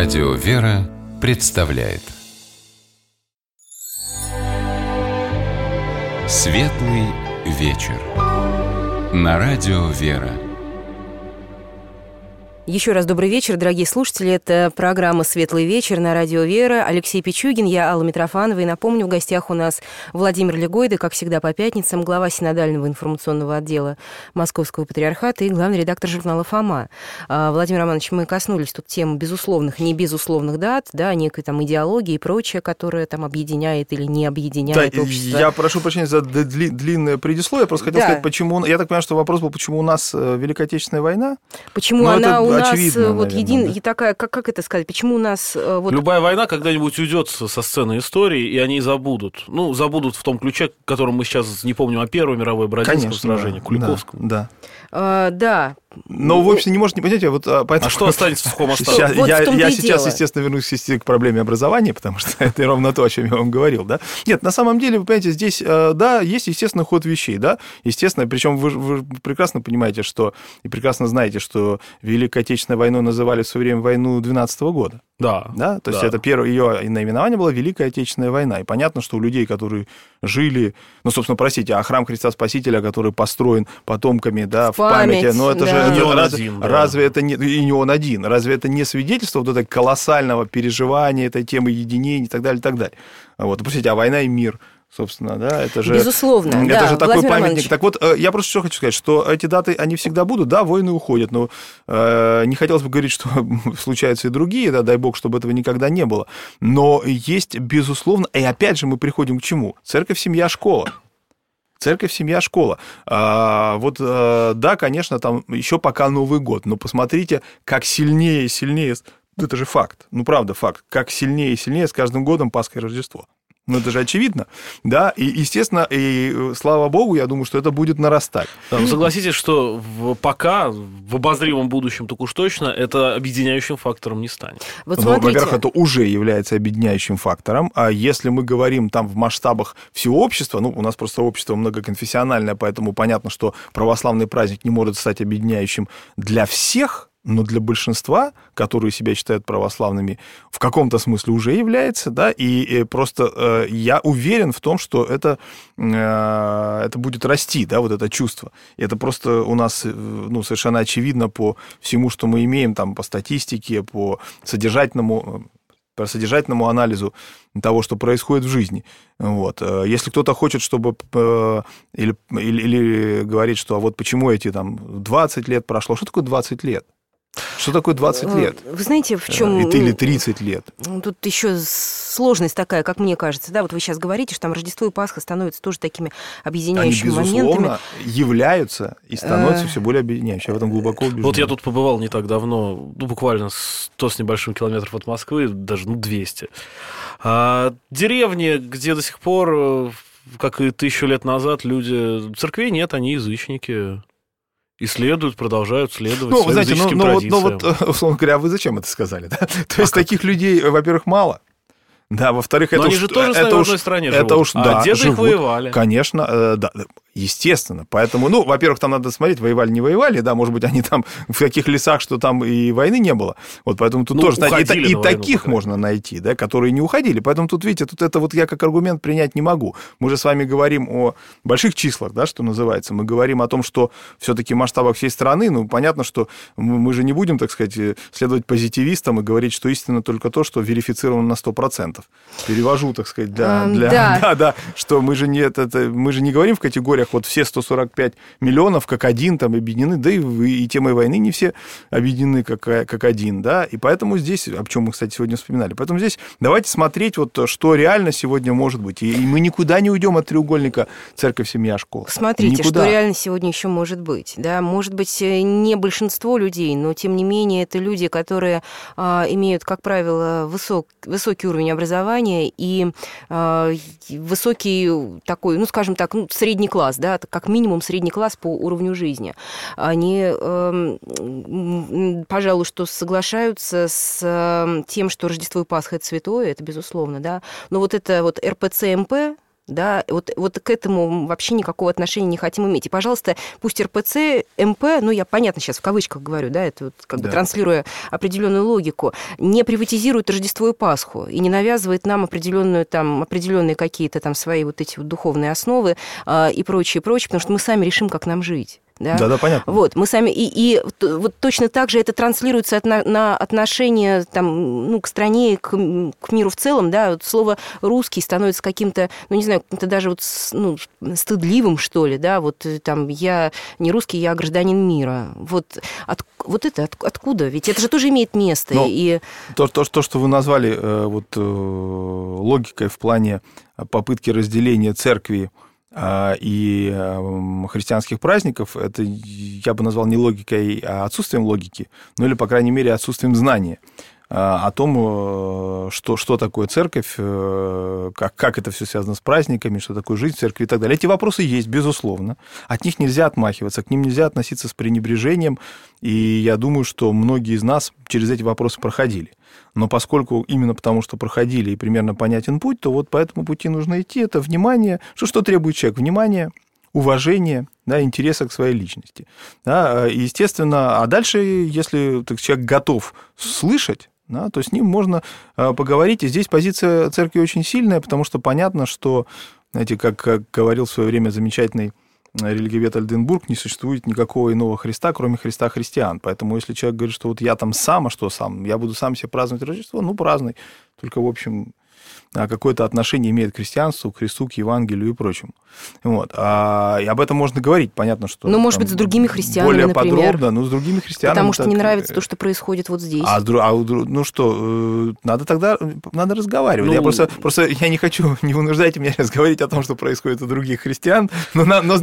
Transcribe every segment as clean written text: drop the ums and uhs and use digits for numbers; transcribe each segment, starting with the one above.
Радио «Вера» представляет Светлый вечер на Радио «Вера». Еще раз добрый вечер, дорогие слушатели. Это программа «Светлый вечер» на Радио «Вера». Алексей Пичугин, я Алла Митрофанова. И напомню, в гостях у нас Владимир Легойда, как всегда по пятницам, глава Синодального информационного отдела Московского патриархата и главный редактор журнала «Фома». Владимир Романович, мы коснулись тут темы безусловных и небезусловных дат, да, некой там идеологии и прочее, которая там объединяет или не объединяет общество. Я прошу прощения за длинное предисловие. Я просто хотел сказать, почему... Я так понимаю, что вопрос был, почему у нас Великая Отечественная война? Почему она у нас очевидно, вот такая, как это сказать, почему у нас... Любая война когда-нибудь уйдет со сцены истории, и они забудут. Ну, забудут в том ключе, в котором мы сейчас не помним о Первой мировой Бородинском сражении, Куликовском. Да. Да. Но вы вообще не можете не понять, поэтому... А что останется в сухом остатке? Я сейчас, естественно, вернусь к проблеме образования, потому что это ровно то, о чем я вам говорил, да? Нет, на самом деле, вы понимаете, здесь, да, есть, естественно, ход вещей, да? Естественно, причем вы прекрасно понимаете, что, и прекрасно знаете, что Великой Отечественной войной называли в свое время войну 12-го года. Да? То есть это первое ее наименование было Великая Отечественная война. И понятно, что у людей, которые жили, собственно, простите, а храм Христа Спасителя, который построен потомками, да, в памяти, это же разве это не, и не он один, разве это не свидетельство вот этого колоссального переживания этой темы единения и так далее, и так далее. Простите, а война и мир, собственно, да, это же... Безусловно, это же такой Владимир памятник. Иванович. Так вот, я просто что хочу сказать, что эти даты, они всегда будут, да, войны уходят, но не хотелось бы говорить, что случаются и другие, да, дай бог, чтобы этого никогда не было. Но есть, безусловно, и опять же мы приходим к чему? Церковь, семья, школа. Церковь, семья, школа. Да, конечно, там еще пока Новый год, но посмотрите, как сильнее и сильнее, это же факт, правда факт, как сильнее и сильнее с каждым годом Пасха и Рождество. Это же очевидно, да, и, естественно, и слава богу, я думаю, что это будет нарастать. Согласитесь, что пока, в обозримом будущем, так уж точно, это объединяющим фактором не станет. Во-первых, это уже является объединяющим фактором, а если мы говорим там в масштабах всего общества, у нас просто общество многоконфессиональное, поэтому понятно, что православный праздник не может стать объединяющим для всех, но для большинства, которые себя считают православными, в каком-то смысле уже является, да, и просто я уверен в том, что это будет расти, да, вот это чувство. И это просто у нас, совершенно очевидно по всему, что мы имеем, там, по статистике, по содержательному анализу того, что происходит в жизни. Если кто-то хочет, чтобы... Или говорит, что вот почему эти там 20 лет прошло. Что такое 20 лет? Что такое 20 лет? Вы знаете, в чем... Или 30 лет? Тут еще сложность такая, как мне кажется. Да, вот вы сейчас говорите, что там Рождество и Пасха становятся тоже такими объединяющими моментами. Они, безусловно, являются и становятся все более объединяющими. Я в этом глубоко убежден. Вот я тут побывал не так давно, буквально 100 с небольшим километров от Москвы, даже 200. Деревни, где до сих пор, как и 1000 лет назад, церквей нет, они язычники. Продолжают следовать своим языческим традициям. Условно говоря, вы зачем это сказали? Да? То есть таких людей, во-первых, мало. Да, во-вторых, они же тоже в одной стране живут. Деды их воевали. Конечно, да, естественно. Поэтому, во-первых, там надо смотреть, воевали, не воевали, да, может быть, они там в таких лесах, что там и войны не было. Поэтому тут тоже, знаете, и таких можно найти, да, которые не уходили. Поэтому тут, видите, это я как аргумент принять не могу. Мы же с вами говорим о больших числах, да, что называется. Мы говорим о том, что все-таки в масштабах всей страны, понятно, что мы же не будем, так сказать, следовать позитивистам и говорить, что истина только то, что верифицировано на 100%. Перевожу, так сказать, что мы же не говорим в категориях вот все 145 миллионов как один там объединены, да и темой войны не все объединены как один, да, и поэтому здесь, о чем мы, кстати, сегодня вспоминали, поэтому здесь давайте смотреть, что реально сегодня может быть, и мы никуда не уйдем от треугольника церковь, семья, школа. Смотрите, что реально сегодня еще может быть, да, может быть, не большинство людей, но, тем не менее, это люди, которые имеют, как правило, высокий уровень образования и высокий такой, скажем так, средний класс, да, как минимум средний класс по уровню жизни. Они, пожалуй, что соглашаются с тем, что Рождество и Пасха – это святое, это безусловно, да, но вот это вот РПЦ-МП, Да, вот к этому вообще никакого отношения не хотим иметь. И, пожалуйста, пусть РПЦ, МП, я понятно сейчас в кавычках говорю, да, это вот как бы транслируя определенную логику, не приватизирует Рождество и Пасху и не навязывает нам определенные какие-то там свои вот эти вот духовные основы и прочее, потому что мы сами решим, как нам жить. Да, понятно. Вот, мы сами... И вот точно так же это транслируется на отношение там, к стране, к миру в целом, да, вот слово «русский» становится каким-то, не знаю, каким-то даже вот, стыдливым, что ли, да, вот там я не русский, я гражданин мира. Вот это откуда? Ведь это же тоже имеет место. И... То, что вы назвали логикой в плане попытки разделения церкви и христианских праздников, это я бы назвал не логикой, а отсутствием логики, или, по крайней мере, отсутствием знания о том, что такое церковь, как это все связано с праздниками, что такое жизнь в церкви и так далее. Эти вопросы есть, безусловно. От них нельзя отмахиваться, к ним нельзя относиться с пренебрежением, и я думаю, что многие из нас через эти вопросы проходили. Но поскольку именно потому, что проходили и примерно понятен путь, то вот по этому пути нужно идти. Это внимание. Что требует человек? Внимание, уважение, да, интереса к своей личности. Да, естественно, а дальше, если человек готов слышать, да, то с ним можно поговорить. И здесь позиция церкви очень сильная, потому что понятно, что, знаете, как говорил в свое время замечательный религиовед Альденбург, не существует никакого иного Христа, кроме Христа христиан. Поэтому, если человек говорит, что вот я там сам, а что сам? Я буду сам себе праздновать Рождество? Празднуй. Только, в общем, какое-то отношение имеет к христианству, к Христу, к Евангелию и прочему. Вот. И об этом можно говорить, понятно, что... может быть, с другими христианами, более например. Подробно, с другими христианами. Потому что не нравится то, что происходит вот здесь. Надо разговаривать. Я не хочу, не вынуждайте меня говорить о том, что происходит у других христиан, но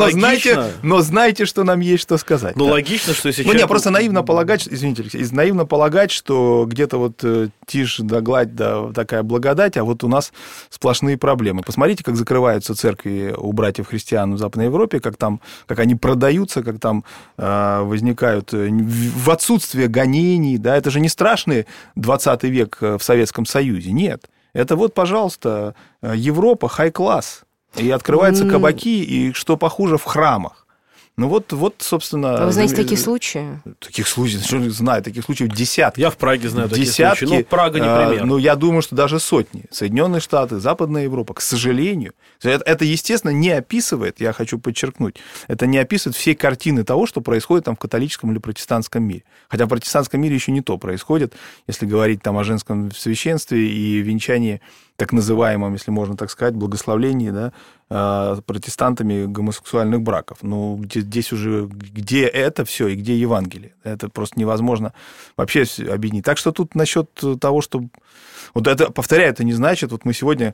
знайте, что нам есть что сказать. Логично, что если человек... просто наивно полагать, извините, Алексей, наивно полагать, что где-то вот тишь да гладь, да такая благодать, а вот у нас сплошные проблемы. Посмотрите, как закрываются церкви у братьев христиан в Западной Европе, как они продаются, как там возникают в отсутствие гонений. Да, это же не страшный 20 век в Советском Союзе. Нет. Это вот, пожалуйста, Европа, хай-класс. И открываются кабаки, и что похуже, в храмах. Собственно... А вы знаете такие случаи? Таких случаев, что я знаю, таких случаев десятки. Я в Праге знаю такие случаи, Прага не пример. Я думаю, что даже сотни. Соединенные Штаты, Западная Европа, к сожалению. Это, естественно, не описывает, я хочу подчеркнуть, это не описывает всей картины того, что происходит там в католическом или протестантском мире. Хотя в протестантском мире еще не то происходит, если говорить там о женском священстве и венчании, так называемом, если можно так сказать, благословлении, да, протестантами гомосексуальных браков. Здесь уже где это все и где Евангелие? Это просто невозможно вообще объединить. Так что тут насчет того, что... это, повторяю, это не значит... Мы сегодня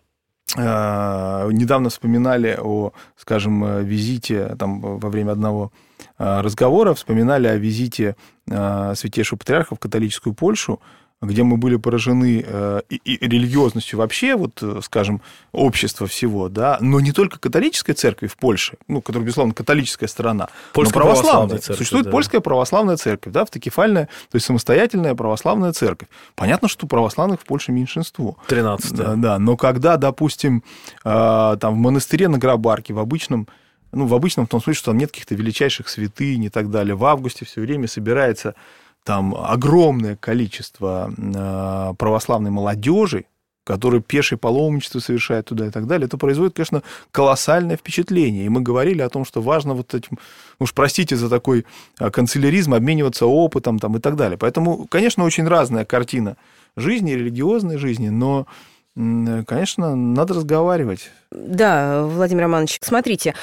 недавно вспоминали о, скажем, визите, во время одного разговора, вспоминали о визите Святейшего Патриарха в католическую Польшу, где мы были поражены и религиозностью вообще, скажем, общества всего, да, но не только католической церкви в Польше, которая, безусловно, католическая сторона, но православная. Церковь, существует польская православная церковь, да, автокефальная, то есть самостоятельная православная церковь. Понятно, что православных в Польше меньшинство. 13. Да, но когда, допустим, в монастыре на Грабарке, в обычном в том смысле, что там нет каких-то величайших святынь и так далее, в августе все время собирается там огромное количество православной молодежи, которые пешее паломничество совершают туда и так далее, это производит, конечно, колоссальное впечатление. И мы говорили о том, что важно этим, уж простите за такой канцеляризм, обмениваться опытом и так далее. Поэтому, конечно, очень разная картина жизни, религиозной жизни, но, конечно, надо разговаривать. Да, Владимир Романович, смотрите,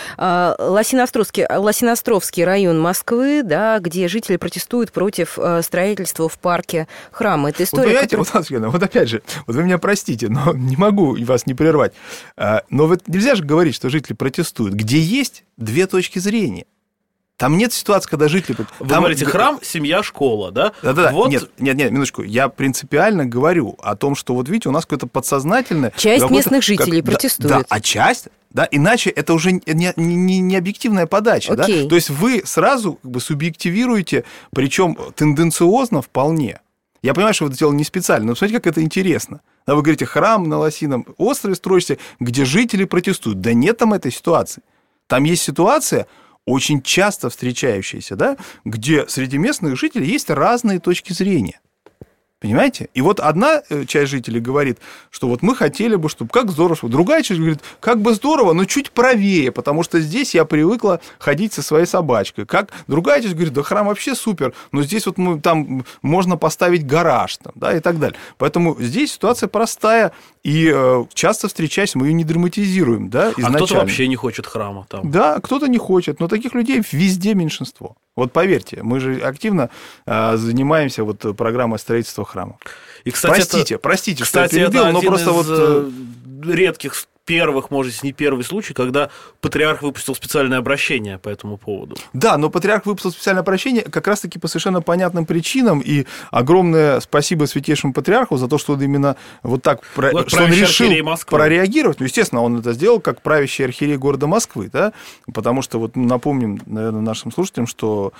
Лосиноостровский район Москвы, да, где жители протестуют против строительства в парке храма. Это история, вот опять же, вы меня простите, но не могу вас не прервать. Но нельзя же говорить, что жители протестуют. Где есть две точки зрения. Там нет ситуации, когда жители... Вы говорите, храм, семья, школа, да? Да. Нет, минуточку. Я принципиально говорю о том, что, видите, у нас какое-то подсознательное... Часть местных жителей протестует. Да, а часть... Да, иначе это уже не объективная подача. Да? То есть вы сразу субъективируете, причем тенденциозно вполне. Я понимаю, что вы это делали не специально, но смотрите, как это интересно. Да, вы говорите, храм на Лосином острове строится, где жители протестуют. Да нет там этой ситуации. Там есть ситуация, очень часто встречающаяся, да, где среди местных жителей есть разные точки зрения. Понимаете? И вот одна часть жителей говорит, что вот мы хотели бы, чтобы как здорово. Другая часть говорит, как бы здорово, но чуть правее, потому что здесь я привыкла ходить со своей собачкой. Другая часть говорит, да храм вообще супер, но здесь вот там можно поставить гараж там, да, и так далее. Поэтому здесь ситуация простая, и часто встречаясь, мы ее не драматизируем. Да, изначально. А кто-то вообще не хочет храма там. Да, кто-то не хочет, но таких людей везде меньшинство. Вот поверьте, мы же активно занимаемся вот программой строительства храма. И, кстати, простите, что я перебил, это но один просто из редких первых, может, если не первый случай, когда патриарх выпустил специальное обращение по этому поводу. Да, но патриарх выпустил специальное обращение как раз-таки по совершенно понятным причинам, и огромное спасибо святейшему патриарху за то, что он именно вот так, что он решил прореагировать. Ну, естественно, он это сделал как правящий архиерей города Москвы, да, потому что, вот напомним, наверное, нашим слушателям, что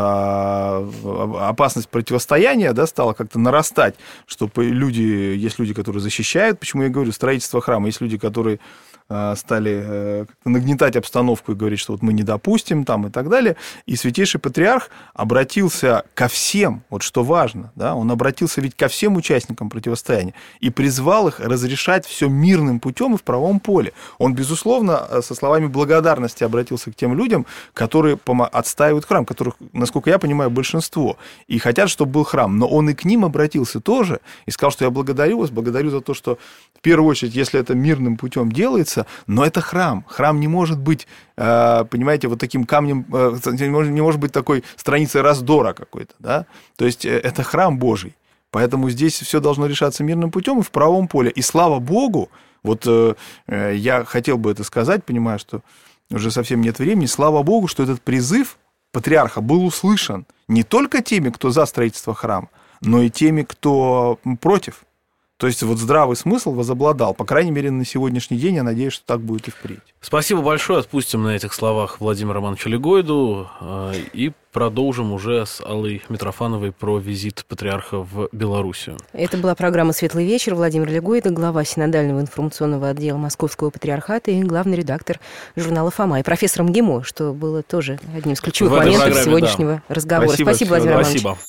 опасность противостояния, да, стала как-то нарастать, что есть люди, которые защищают, почему я говорю, строительство храма, есть люди, которые стали как-то нагнетать обстановку и говорить, что вот мы не допустим там и так далее. И святейший патриарх обратился ко всем, вот что важно, да, он обратился ведь ко всем участникам противостояния и призвал их разрешать все мирным путем и в правом поле. Он, безусловно, со словами благодарности обратился к тем людям, которые отстаивают храм, которых, насколько я понимаю, большинство, и хотят, чтобы был храм. Но он и к ним обратился тоже и сказал, что я благодарю вас, благодарю за то, что в первую очередь, если это мирным путем делается, но это храм. Храм не может быть, понимаете, вот таким камнем, не может быть такой страницей раздора какой-то, да? То есть это храм Божий. Поэтому здесь все должно решаться мирным путем и в правом поле. И слава Богу, вот я хотел бы это сказать, понимаю, что уже совсем нет времени, слава Богу, что этот призыв патриарха был услышан не только теми, кто за строительство храма, но и теми, кто против. То есть вот здравый смысл возобладал. По крайней мере, на сегодняшний день я надеюсь, что так будет и впредь. Спасибо большое. Отпустим на этих словах Владимира Романовича Легойду и продолжим уже с Аллой Митрофановой про визит патриарха в Белоруссию. Это была программа «Светлый вечер». Владимир Легойда, глава Синодального информационного отдела Московского патриархата и главный редактор журнала «Фома». И профессор МГИМО, что было тоже одним из ключевых моментов сегодняшнего разговора. Спасибо, Владимир Романович. Спасибо.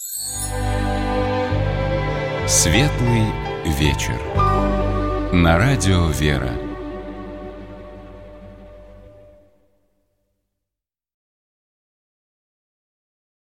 Светлый вечер. На радио «Вера».